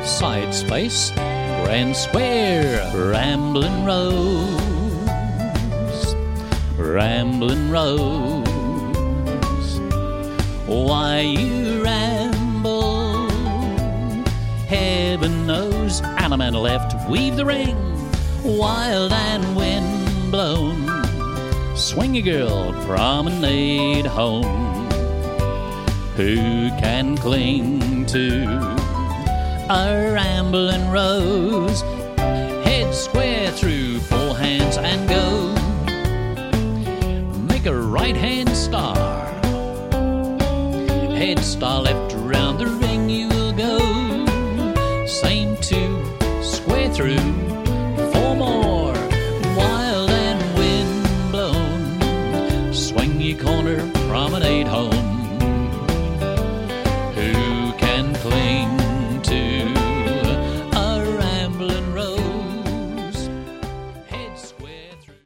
side space, grand square, Ramblin' Rose, Ramblin' Rose. Why you ramble, heaven knows. Anna man left, weave the ring, wild and wind blown. Swing a girl, promenade home. Who can cling to a rambling rose? Head square through four hands and go. Make a right-hand star. Head star left round the ring you will go. Same two, square through, four more. Wild and wind blown. Swing your corner, promenade home. Who can cling